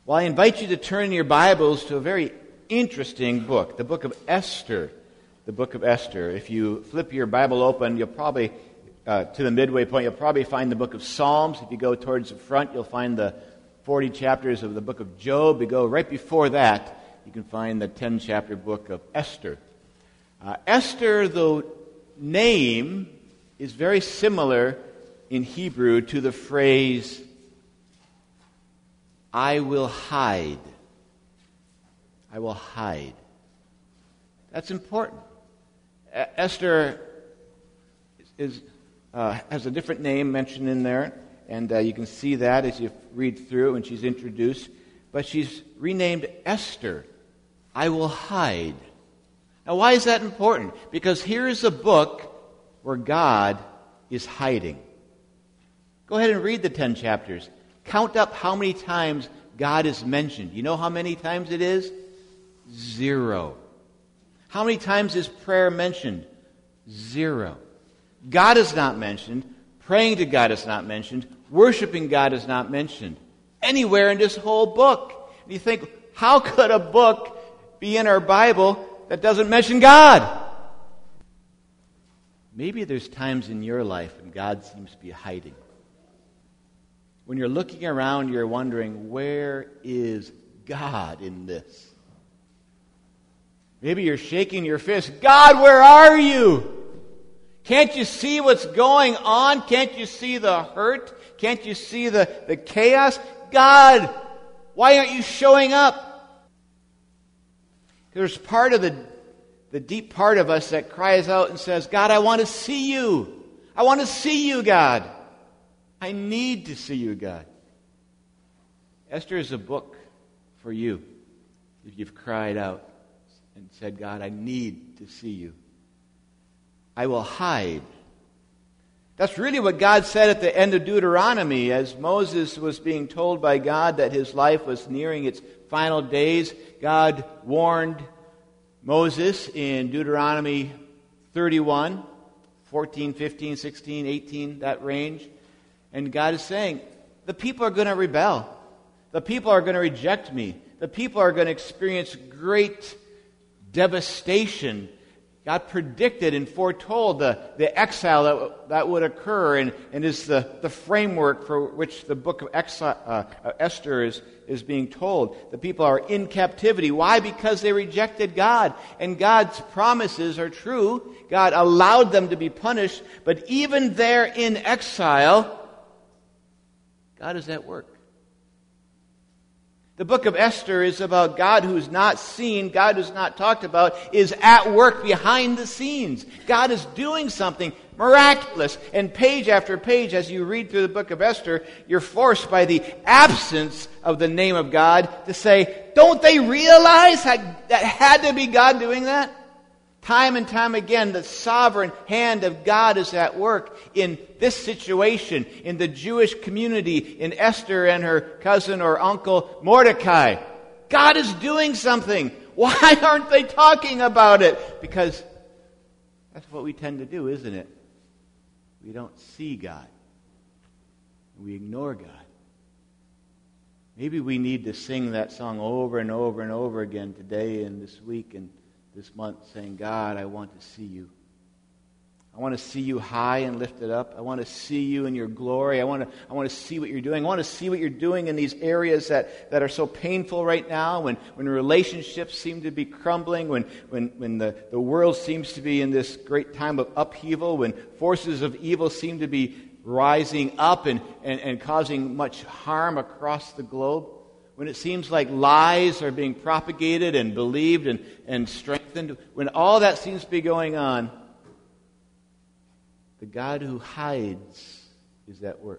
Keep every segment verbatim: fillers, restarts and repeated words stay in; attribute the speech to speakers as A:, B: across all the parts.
A: Well, I invite you to turn your Bibles to a very interesting book, the book of Esther. The book of Esther. If you flip your Bible open, you'll probably, uh, to the midway point, you'll probably find the book of Psalms. If you go towards the front, you'll find the forty chapters of the book of Job. You go right before that, you can find the ten-chapter book of Esther. Uh, Esther, the name, is very similar in Hebrew to the phrase, I will hide. I will hide. That's important. Esther is, uh, has a different name mentioned in there, and uh, you can see that as you read through when she's introduced. But she's renamed Esther. I will hide. Now, why is that important? Because here is a book where God is hiding. Go ahead and read the ten chapters. Count up how many times God is mentioned. You know how many times it is? Zero. How many times is prayer mentioned? Zero. God is not mentioned. Praying to God is not mentioned. Worshiping God is not mentioned. Anywhere in this whole book. And you think, how could a book be in our Bible that doesn't mention God? Maybe there's times in your life when God seems to be hiding. When you're looking around, you're wondering, where is God in this? Maybe you're shaking your fist. God, where are you? Can't you see what's going on? Can't you see the hurt? Can't you see the, the chaos? God, why aren't you showing up? There's part of the, the deep part of us that cries out and says, God, I want to see you. I want to see you, God. I need to see you, God. Esther is a book for you if you've cried out and said, God, I need to see you. I will hide. That's really what God said at the end of Deuteronomy as Moses was being told by God that his life was nearing its final days. God warned Moses in Deuteronomy thirty-one, fourteen, fifteen, sixteen, eighteen, that range. And God is saying, the people are going to rebel. The people are going to reject me. The people are going to experience great devastation. God predicted and foretold the, the exile that, that would occur and, and is the, the framework for which the book of exile, uh, Esther is, is being told. The people are in captivity. Why? Because they rejected God. And God's promises are true. God allowed them to be punished. But even there in exile, God is at work. The book of Esther is about God who's not seen, God who's not talked about, is at work behind the scenes. God is doing something miraculous. And page after page, as you read through the book of Esther, you're forced by the absence of the name of God to say, don't they realize that that had to be God doing that? Time and time again, the sovereign hand of God is at work in this situation, in the Jewish community, in Esther and her cousin or uncle Mordecai. God is doing something. Why aren't they talking about it? Because that's what we tend to do, isn't it? We don't see God. We ignore God. Maybe we need to sing that song over and over and over again today and this week and this month, saying, God, I want to see you. I want to see you high and lifted up. I want to see you in your glory. I want to, I want to see what you're doing. I want to see what you're doing in these areas that, that are so painful right now, when, when relationships seem to be crumbling, when, when, when the, the world seems to be in this great time of upheaval, when forces of evil seem to be rising up and, and, and causing much harm across the globe. When it seems like lies are being propagated and believed and, and strengthened, when all that seems to be going on, the God who hides is at work.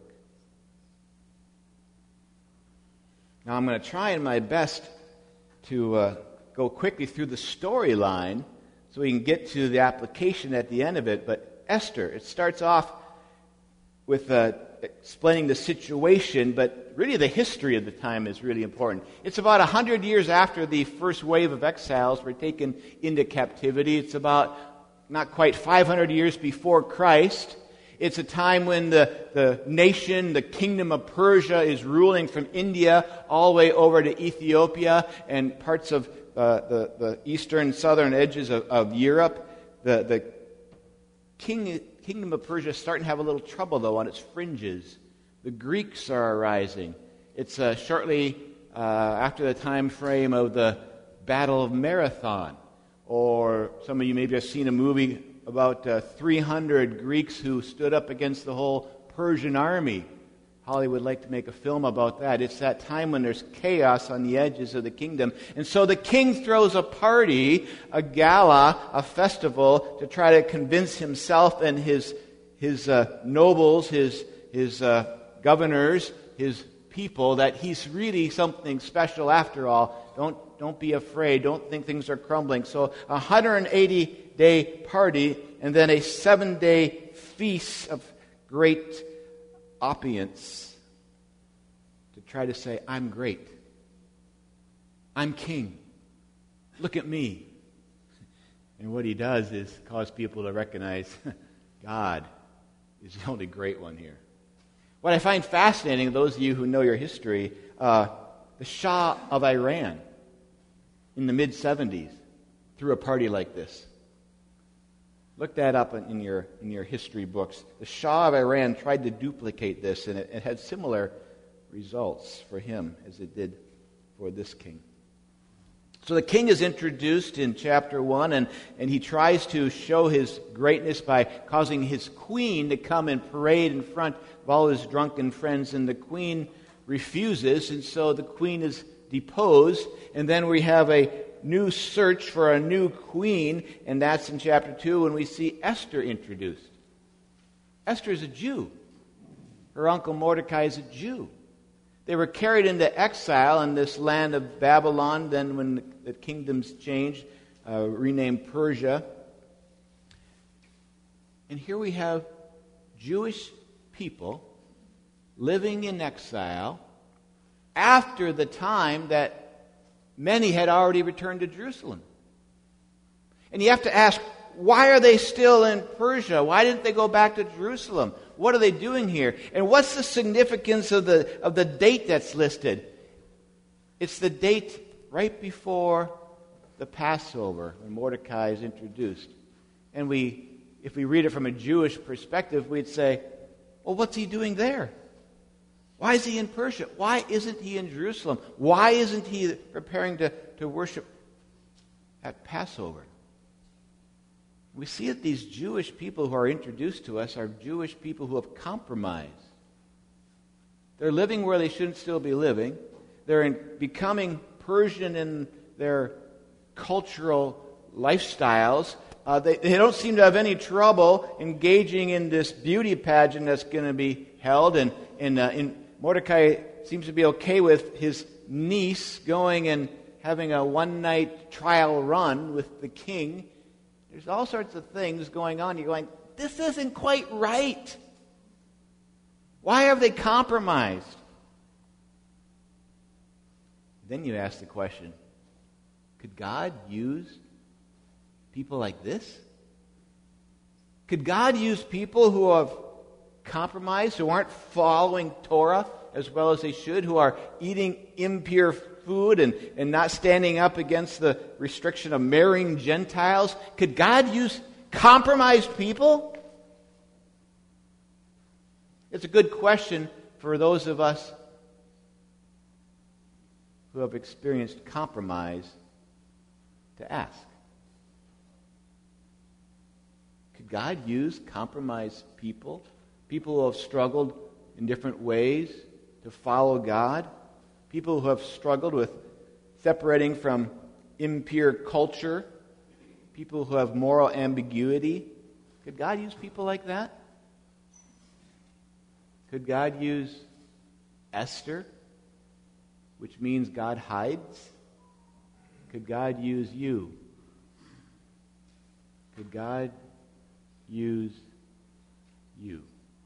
A: Now I'm going to try in my best to uh, go quickly through the storyline so we can get to the application at the end of it. But Esther, it starts off with uh, explaining the situation, but really the history of the time is really important. It's about one hundred years after the first wave of exiles were taken into captivity. It's about not quite five hundred years before Christ. It's a time when the, the nation, the kingdom of Persia, is ruling from India all the way over to Ethiopia and parts of uh, the, the eastern, southern edges of, of Europe. The, the king, kingdom of Persia is starting to have a little trouble, though, on its fringes. The Greeks are arising. It's uh, shortly uh, after the time frame of the Battle of Marathon. Or some of you maybe have seen a movie about uh, three hundred Greeks who stood up against the whole Persian army. Hollywood would like to make a film about that. It's that time when there's chaos on the edges of the kingdom. And so the king throws a party, a gala, a festival, to try to convince himself and his his uh, nobles, his his uh, governors, his people that he's really something special after all. Don't don't be afraid. Don't think things are crumbling. So a one hundred eighty day party and then a seven day feast of great opulence to try to say, I'm great. I'm king. Look at me. And what he does is cause people to recognize God is the only great one here. What I find fascinating, those of you who know your history, uh, the Shah of Iran in the mid seventies threw a party like this. Look that up in your in your history books. The Shah of Iran tried to duplicate this, and it, it had similar results for him as it did for this king. So the king is introduced in chapter one, and, and he tries to show his greatness by causing his queen to come and parade in front of all his drunken friends, and the queen refuses, and so the queen is deposed, and then we have a new search for a new queen, and that's in chapter two when we see Esther introduced. Esther is a Jew. Her uncle Mordecai is a Jew. They were carried into exile in this land of Babylon, then when the kingdoms changed, uh, renamed Persia. And here we have Jewish people living in exile after the time that many had already returned to Jerusalem. And you have to ask, why are they still in Persia? Why didn't they go back to Jerusalem? What are they doing here? And what's the significance of the of the date that's listed? It's the date right before the Passover, when Mordecai is introduced. And we, if we read it from a Jewish perspective, we'd say, well, what's he doing there? Why is he in Persia? Why isn't he in Jerusalem? Why isn't he preparing to, to worship at Passover? We see that these Jewish people who are introduced to us are Jewish people who have compromised. They're living where they shouldn't still be living. They're in, becoming Persian in their cultural lifestyles. Uh, they, they don't seem to have any trouble engaging in this beauty pageant that's going to be held. And, and, uh, and Mordecai seems to be okay with his niece going and having a one-night trial run with the king. There's all sorts of things going on. You're going, this isn't quite right. Why have they compromised? Then you ask the question, could God use people like this? Could God use people who have compromised, who aren't following Torah as well as they should, who are eating impure food and, and not standing up against the restriction of marrying Gentiles? Could God use compromised people? It's a good question for those of us who have experienced compromise to ask. Could God use compromised people? People who have struggled in different ways to follow God? People who have struggled with separating from impure culture? People who have moral ambiguity? Could God use people like that? Could God use Esther, which means God hides? Could God use you? Could God use you?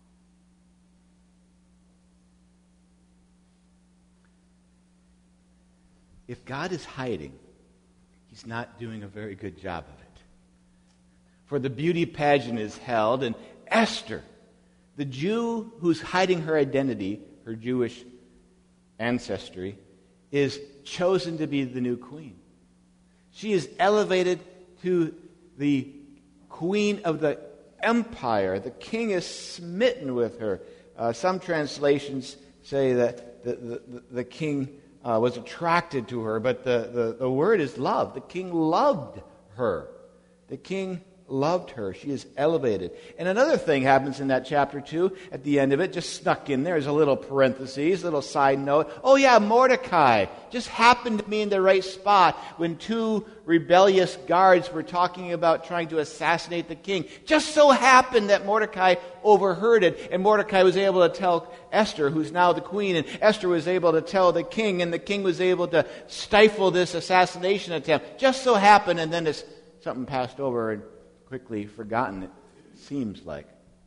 A: If God is hiding, He's not doing a very good job of it. For the beauty pageant is held, and Esther, The Jew who's hiding her identity, her Jewish ancestry, is chosen to be the new queen. She is elevated to the queen of the empire. The king is smitten with her. Uh, some translations say that the, the, the king uh, was attracted to her, but the, the, the word is love. The king loved her. The king loved her. She is elevated. And another thing happens in that chapter two, at the end of it, just snuck in there, is a little parenthesis, a little side note. Oh yeah, Mordecai just happened to be in the right spot when two rebellious guards were talking about trying to assassinate the king. Just so happened that Mordecai overheard it, and Mordecai was able to tell Esther, who's now the queen, and Esther was able to tell the king, and the king was able to stifle this assassination attempt. Just so happened, and then this, something passed over and quickly forgotten, it seems like.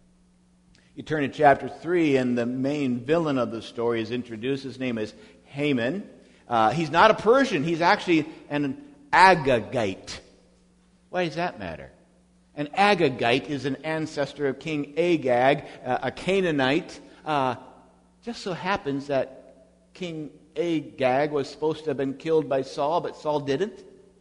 A: You turn to chapter three, and the main villain of the story is introduced. His name is Haman. Uh, he's not a Persian. He's actually an Agagite. Why does that matter? An Agagite is an ancestor of King Agag, uh, a Canaanite. Uh, just so happens that King Agag was supposed to have been killed by Saul, but Saul didn't.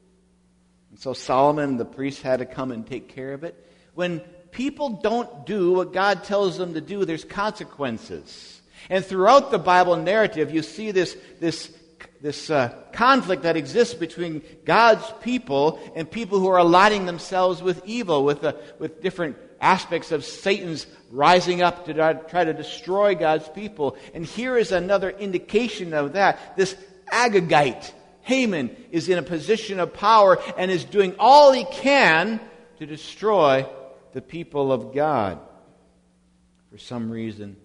A: And so Solomon, the priest, had to come and take care of it. When people don't do what God tells them to do, there's consequences. And throughout the Bible narrative, you see this, this, this uh, conflict that exists between God's people and people who are aligning themselves with evil, with, uh, with different aspects of Satan's rising up to try to destroy God's people. And here is another indication of that. This Agagite, Haman, is in a position of power and is doing all he can to destroy the people of God. For some reason,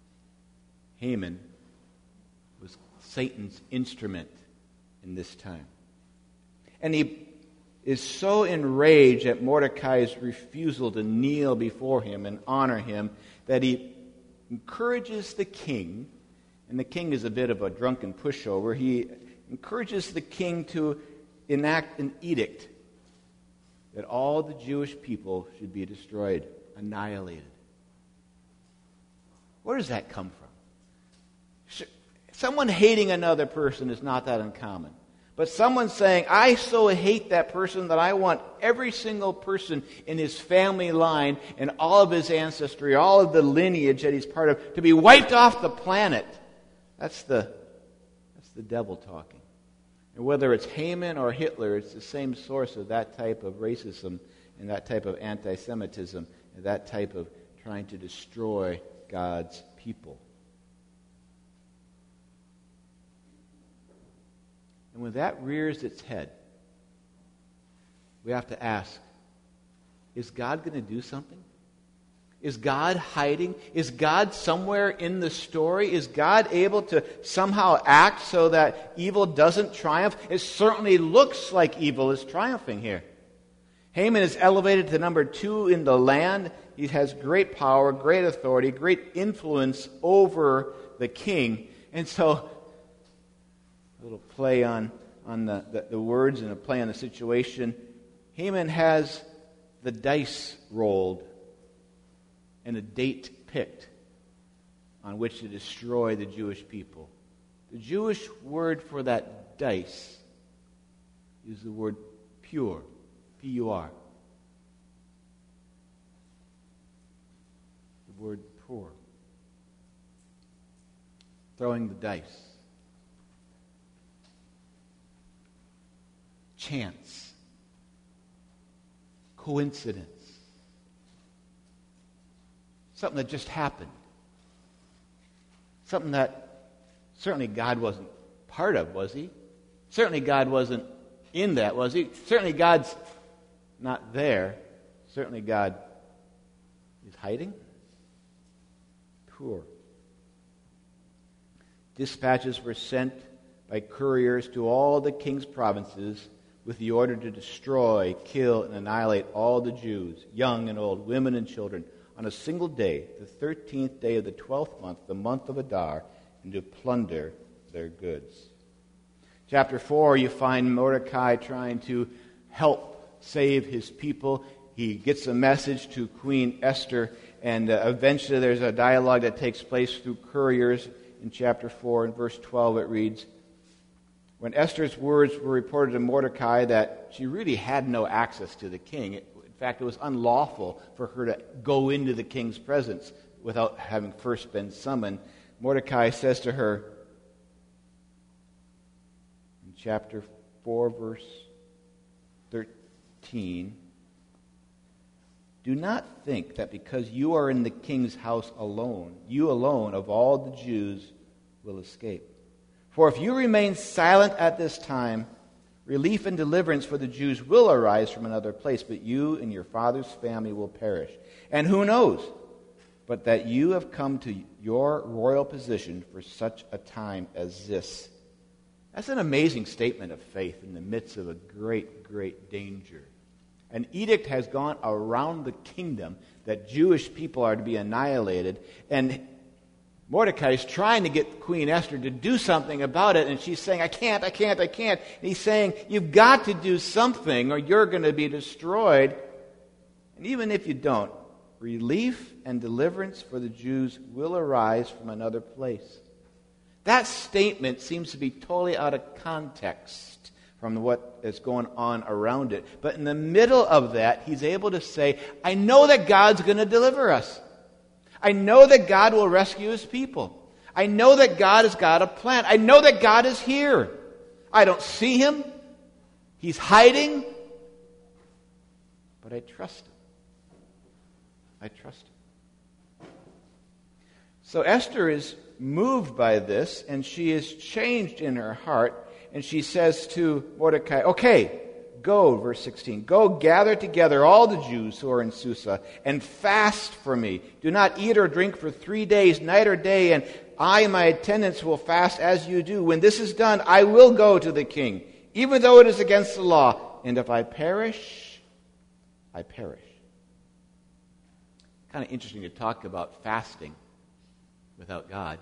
A: Haman was Satan's instrument in this time. And he is so enraged at Mordecai's refusal to kneel before him and honor him that he encourages the king, and the king is a bit of a drunken pushover, he encourages the king to enact an edict that all the Jewish people should be destroyed, annihilated. Where does that come from? Someone hating another person is not that uncommon. But someone saying, I so hate that person that I want every single person in his family line and all of his ancestry, all of the lineage that he's part of, to be wiped off the planet. That's the, that's the devil talking. And whether it's Haman or Hitler, it's the same source of that type of racism and that type of anti-Semitism and that type of trying to destroy God's people. And when that rears its head, we have to ask, is God going to do something? Is God hiding? Is God somewhere in the story? Is God able to somehow act so that evil doesn't triumph? It certainly looks like evil is triumphing here. Haman is elevated to number two in the land. He has great power, great authority, great influence over the king. And so, a little play on, on the, the, the words and a play on the situation. Haman has the dice rolled and a date picked on which to destroy the Jewish people. The Jewish word for that dice is the word pure, P U R. The word poor. Throwing the dice. Chance. Coincidence. Something that just happened. Something that certainly God wasn't part of, was he? Certainly God wasn't in that, was he? Certainly God's not there. Certainly God is hiding. Poor. Dispatches were sent by couriers to all the king's provinces with the order to destroy, kill, and annihilate all the Jews, young and old, women and children, on a single day, the thirteenth day of the twelfth month, the month of Adar, and to plunder their goods. Chapter four, you find Mordecai trying to help save his people. He gets a message to Queen Esther, And uh, eventually there's a dialogue that takes place through couriers. In chapter four, in verse twelve, it reads, when Esther's words were reported to Mordecai that she really had no access to the king, it, in fact, it was unlawful for her to go into the king's presence without having first been summoned, Mordecai says to her, in chapter four, verse thirteen, do not think that because you are in the king's house alone, you alone of all the Jews will escape. For if you remain silent at this time, relief and deliverance for the Jews will arise from another place, but you and your father's family will perish. And who knows but that you have come to your royal position for such a time as this. That's an amazing statement of faith in the midst of a great, great danger. An edict has gone around the kingdom that Jewish people are to be annihilated, and Mordecai is trying to get Queen Esther to do something about it, and she's saying, I can't, I can't, I can't. And he's saying, you've got to do something or you're going to be destroyed. And even if you don't, relief and deliverance for the Jews will arise from another place. That statement seems to be totally out of context from what is going on around it. But in the middle of that, he's able to say, I know that God's going to deliver us. I know that God will rescue his people. I know that God has got a plan. I know that God is here. I don't see him. He's hiding. But I trust him. I trust him. So Esther is moved by this, and she is changed in her heart, and she says to Mordecai, okay, go, verse sixteen, go gather together all the Jews who are in Susa and fast for me. Do not eat or drink for three days, night or day, and I and my attendants will fast as you do. When this is done, I will go to the king, even though it is against the law. And if I perish, I perish. Kind of interesting to talk about fasting without God.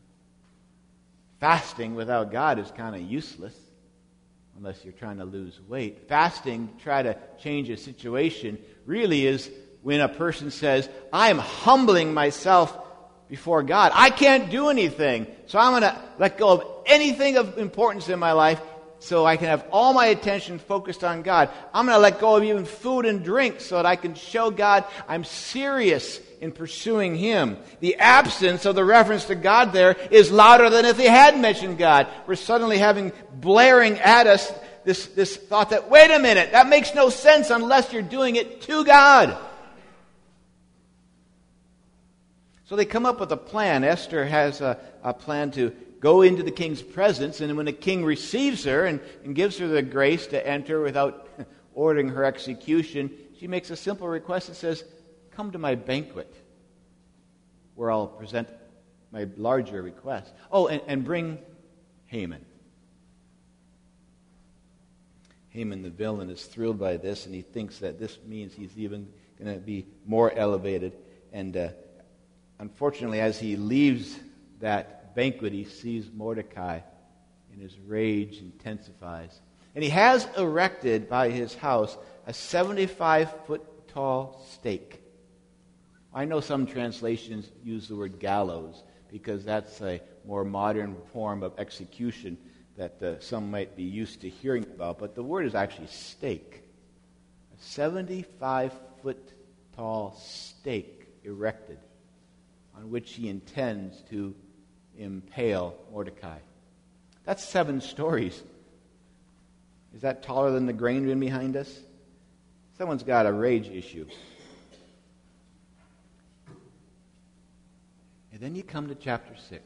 A: Fasting without God is kind of useless unless you're trying to lose weight. Fasting to try to change a situation really is when a person says, I am humbling myself before God. I can't do anything, so I'm going to let go of anything of importance in my life so I can have all my attention focused on God. I'm going to let go of even food and drink so that I can show God I'm serious in pursuing him. The absence of the reference to God there is louder than if they had mentioned God. We're suddenly having blaring at us this, this thought that, wait a minute, that makes no sense unless you're doing it to God. So they come up with a plan. Esther has a, a plan to go into the king's presence, and when the king receives her and, and gives her the grace to enter without ordering her execution, she makes a simple request that says, come to my banquet where I'll present my larger request. Oh, and, and bring Haman. Haman the villain is thrilled by this, and he thinks that this means he's even going to be more elevated. And uh, unfortunately, as he leaves that banquet, he sees Mordecai, and his rage intensifies. And he has erected by his house a seventy-five foot tall stake. I know some translations use the word gallows because that's a more modern form of execution that uh, some might be used to hearing about, but the word is actually stake. A seventy-five foot tall stake erected on which he intends to impale Mordecai. That's seven stories. Is that taller than the grain bin behind us? Someone's got a rage issue. And then you come to chapter six.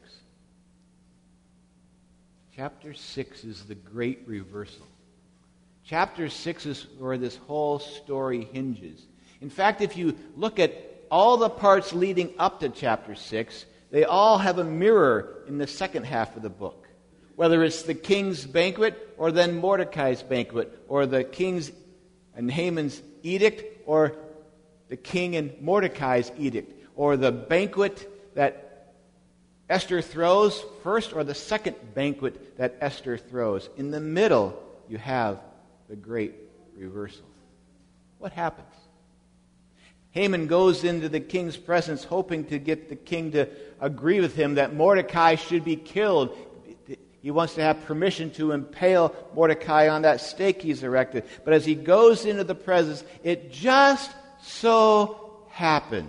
A: Chapter six is the great reversal. Chapter six is where this whole story hinges. In fact, if you look at all the parts leading up to chapter six, they all have a mirror in the second half of the book. Whether it's the king's banquet or then Mordecai's banquet, or the king's and Haman's edict, or the king and Mordecai's edict, or the banquet that Esther throws first, or the second banquet that Esther throws. In the middle, you have the great reversal. What happens? Haman goes into the king's presence hoping to get the king to agree with him that Mordecai should be killed. He wants to have permission to impale Mordecai on that stake he's erected. But as he goes into the presence, it just so happens.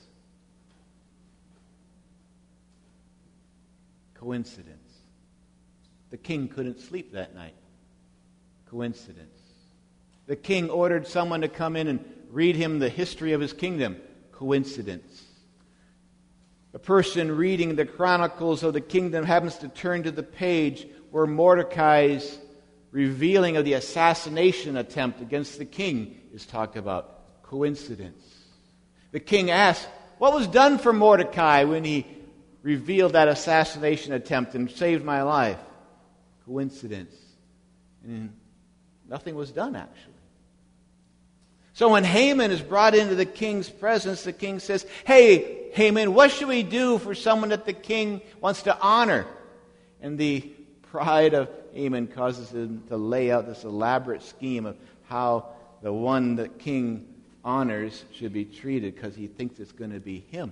A: Coincidence. The king couldn't sleep that night. Coincidence. The king ordered someone to come in and read him the history of his kingdom. Coincidence. A person reading the chronicles of the kingdom happens to turn to the page where Mordecai's revealing of the assassination attempt against the king is talked about. Coincidence. The king asks, what was done for Mordecai when he revealed that assassination attempt and saved my life? Coincidence. And nothing was done, actually. So when Haman is brought into the king's presence, the king says, hey, Haman, what should we do for someone that the king wants to honor? And the pride of Haman causes him to lay out this elaborate scheme of how the one the king honors should be treated because he thinks it's going to be him.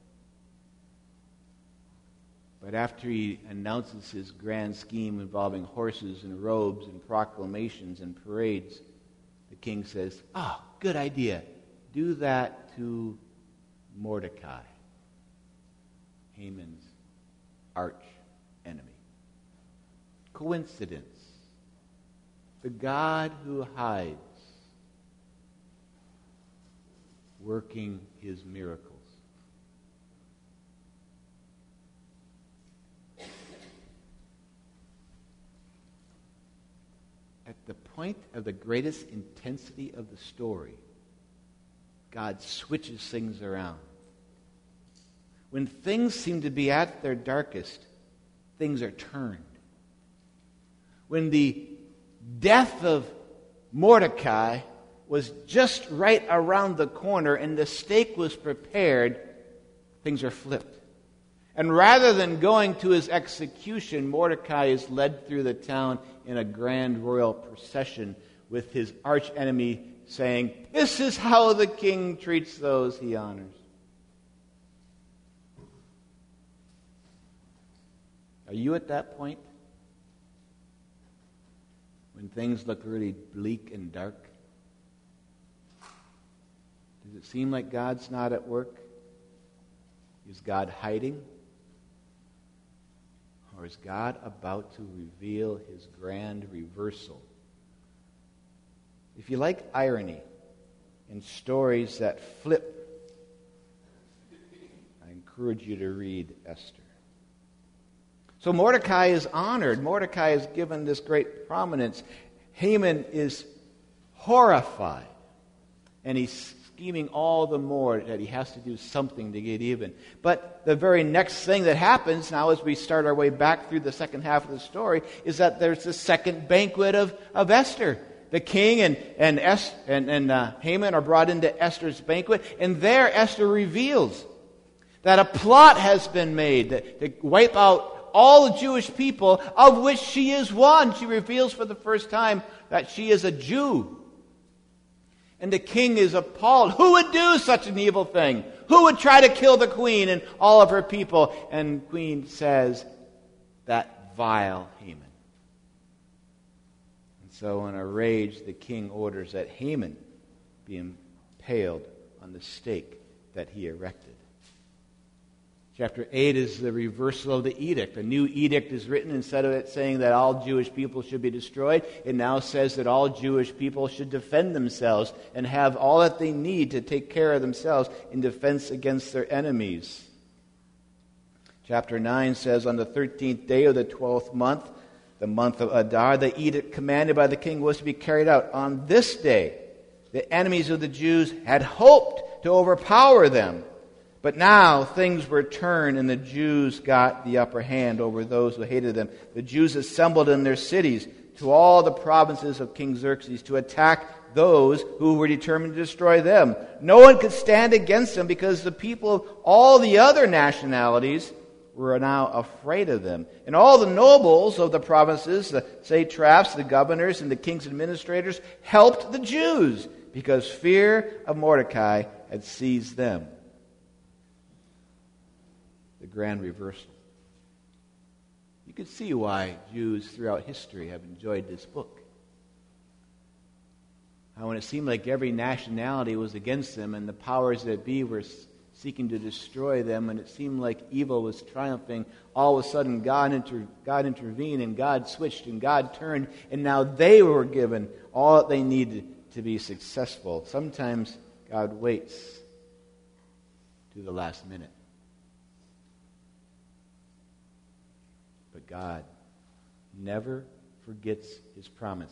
A: But after he announces his grand scheme involving horses and robes and proclamations and parades, the king says, ah, oh, good idea. Do that to Mordecai, Haman's arch enemy. Coincidence. The God who hides, working his miracles. At the point of the greatest intensity of the story, God switches things around. When things seem to be at their darkest, things are turned. When the death of Mordecai was just right around the corner and the stake was prepared, things are flipped. And rather than going to his execution, Mordecai is led through the town in a grand royal procession with his archenemy saying, this is how the king treats those he honors. Are you at that point? When things look really bleak and dark? Does it seem like God's not at work? Is God hiding? Or is God about to reveal his grand reversal? If you like irony and stories that flip, I encourage you to read Esther. So Mordecai is honored. Mordecai is given this great prominence. Haman is horrified. And he's scheming all the more that he has to do something to get even. But the very next thing that happens now as we start our way back through the second half of the story is that there's the second banquet of, of Esther. The king and and, es- and, and uh, Haman are brought into Esther's banquet, and there Esther reveals that a plot has been made to, to wipe out all the Jewish people, of which she is one. She reveals for the first time that she is a Jew. And the king is appalled. Who would do such an evil thing? Who would try to kill the queen and all of her people? And the queen says, that vile Haman. And so in a rage, the king orders that Haman be impaled on the stake that he erected. Chapter eight is the reversal of the edict. A new edict is written. Instead of it saying that all Jewish people should be destroyed, it now says that all Jewish people should defend themselves and have all that they need to take care of themselves in defense against their enemies. Chapter nine says, on the thirteenth day of the twelfth month, the month of Adar, the edict commanded by the king was to be carried out. On this day, the enemies of the Jews had hoped to overpower them. But now things were turned and the Jews got the upper hand over those who hated them. The Jews assembled in their cities to all the provinces of King Xerxes to attack those who were determined to destroy them. No one could stand against them because the people of all the other nationalities were now afraid of them. And all the nobles of the provinces, the satraps, the governors, and the king's administrators helped the Jews because fear of Mordecai had seized them. The grand reversal. You can see why Jews throughout history have enjoyed this book. How when it seemed like every nationality was against them and the powers that be were seeking to destroy them, and it seemed like evil was triumphing, all of a sudden God, inter- God intervened and God switched and God turned, and now they were given all that they needed to be successful. Sometimes God waits to the last minute. But God never forgets His promises.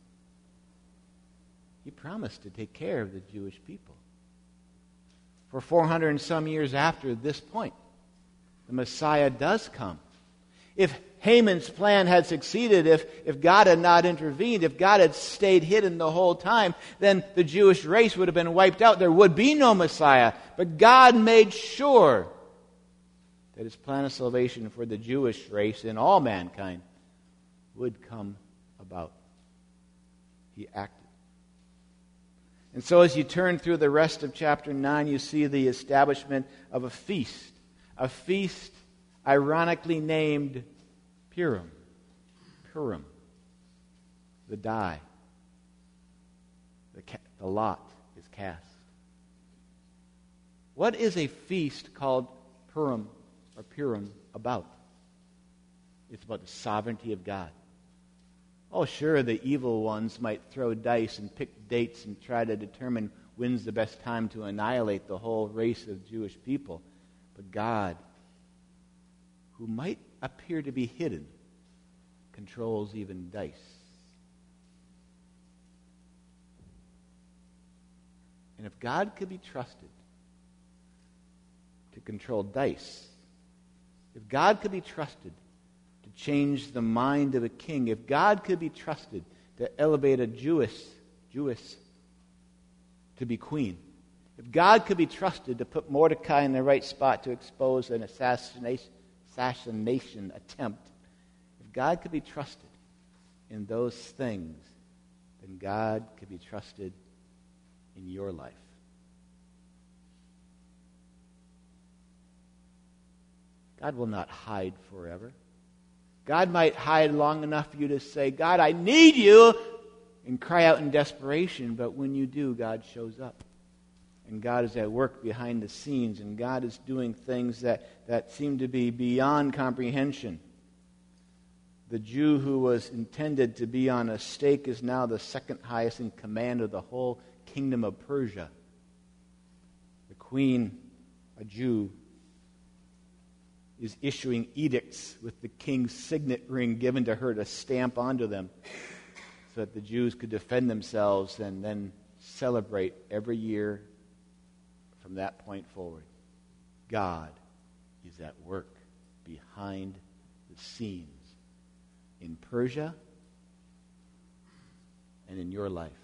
A: He promised to take care of the Jewish people. For four hundred and some years after this point, the Messiah does come. If Haman's plan had succeeded, if, if God had not intervened, if God had stayed hidden the whole time, then the Jewish race would have been wiped out. There would be no Messiah. But God made sure that His plan of salvation for the Jewish race and all mankind would come about. He acted. And so as you turn through the rest of chapter nine, you see the establishment of a feast. A feast ironically named Purim. Purim. The die. The, ca- the lot is cast. What is a feast called Purim or Purim about? It's about the sovereignty of God. Oh, sure, the evil ones might throw dice and pick dates and try to determine when's the best time to annihilate the whole race of Jewish people. But God, who might appear to be hidden, controls even dice. And if God could be trusted to control dice, if God could be trusted to change the mind of a king, if God could be trusted to elevate a Jewess, Jewess to be queen, if God could be trusted to put Mordecai in the right spot to expose an assassination, assassination attempt, if God could be trusted in those things, then God could be trusted in your life. God will not hide forever. God might hide long enough for you to say, God, I need you, and cry out in desperation. But when you do, God shows up. And God is at work behind the scenes. And God is doing things that, that seem to be beyond comprehension. The Jew who was intended to be on a stake is now the second highest in command of the whole kingdom of Persia. The queen, a Jew, is issuing edicts with the king's signet ring given to her to stamp onto them so that the Jews could defend themselves and then celebrate every year from that point forward. God is at work behind the scenes in Persia and in your life.